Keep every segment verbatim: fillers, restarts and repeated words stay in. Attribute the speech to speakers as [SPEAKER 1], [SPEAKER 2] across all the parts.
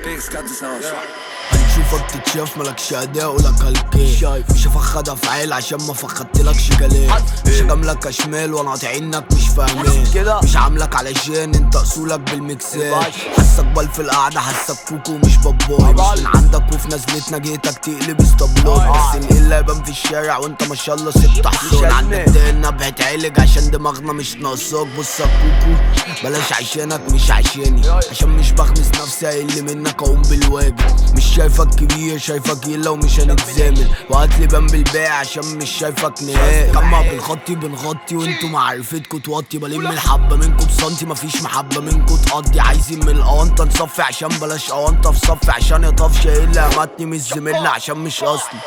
[SPEAKER 1] هنشوفك تتشاف ملكش اداء ولك هالكيف مش هفخد افعال عشان ما فخدتلكش كلام مش هجاملك اشمال وانا قاطع انك مش فاهمان مش عاملك علشان انت اصولك بالمكسات حسك بال في القعده حسك كوكو مش باباي مش من عندك وفي نزلتنا جيتك تقلب اسطبلات بس القله يبان في الشارع وانت ما شاء الله ست حصان عندك دقنا بهتعالج عشان دماغنا مش ناقصاك بص يا كوكو بلاش عشانك مش عشاني عشان مش بخمس نفسي اقل منك اقوم بالواجب مش شايفك كبير شايفك يلا ومش هنتزامل وهاتلي بان بالباقي عشان مش شايفك نهائي كما بنغطي بنغطي وانتوا معرفتكوا توطي بلم الحبه منكوا بسنتي مفيش محبه منكوا تقضي عايزين من القوانطه نصفي عشان بلاش قوانطه في صفي عشان يطفش اللي قامتني مش زميلنا عشان مش اصلي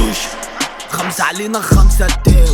[SPEAKER 1] خمسه علينا خمسه تاو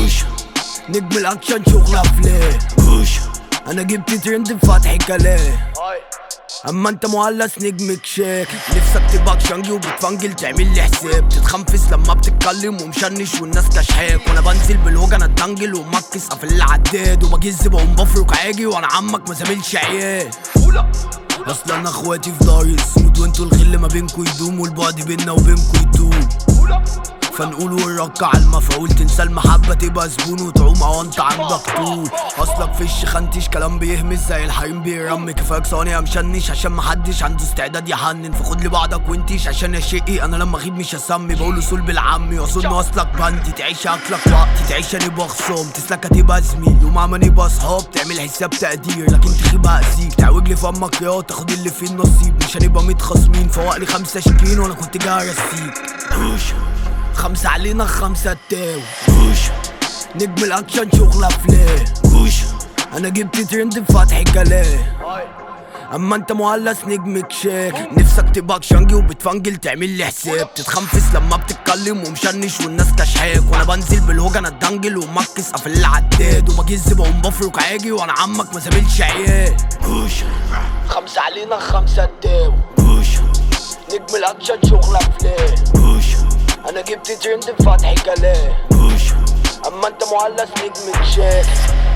[SPEAKER 1] نجم الاكشن شغل افلام انا جبت ترند بفتح كلام اما انت مهلس نجم كشاك نفسك تبقى شانجي وبتفنجل تعمل لي حساب تتخنفس لما بتتكلم ومشنش والناس كشحاك وانا بنزل بالهوجه انا اتدنجل ومكس قافل العداد وبجز بقوم بفرك عاجي وانا عمك ما زاملش عيال اصل انا اخواتي في داري السود وانتوا الغل ما بينكوا يدوم والبعد بينا وبينكوا يدوم فنقول ونركع على المفعول تنسى المحبة تبقى زبون وتعوم او انت عندك طول اصلك فيش خنتيش كلام بيهمس زي الحريم بيرمي كفاك ثواني مشنش عشان محدش عنده استعداد يحنن فخد لي بعضك وانتيش عشان يا شقي انا لما اغيب مش هسمي بقول اصول بالعمي واظن واصلك بندي تعيش اكلك وقتي تعيش انا يبقى خصام تسلك هتبقى زميل ومعمل يبقى صحاب تعمل حساب تقدير لكن تخيب هأذيك تعوج لي فمك يا تاخد اللي فيه النصيب مش هنبقى متخاصمين فوق لي خمسة شكين وانا كنت جاي ارسيك خمسة علينا خمسة تاو نجم الاكشن شغل افلام انا جبت ترند بفتح كلام اما انت مهلس نجم كشاك نفسك تبقى شانجي وبتفنجل تعمل لي حساب تتخنفس لما بتتكلم ومشنش والناس كشحاك وانا بنزل بالهوجه انا اتدنجل ومكس قافل العداد وبجز بقوم بفرك عاجي وانا عمك ما زاملش عيال خمسة علينا خمسة تاو نجم الاكشن شغل افلام انا جبت ترند بفتح كلام اما انت مهلس نجم كشاك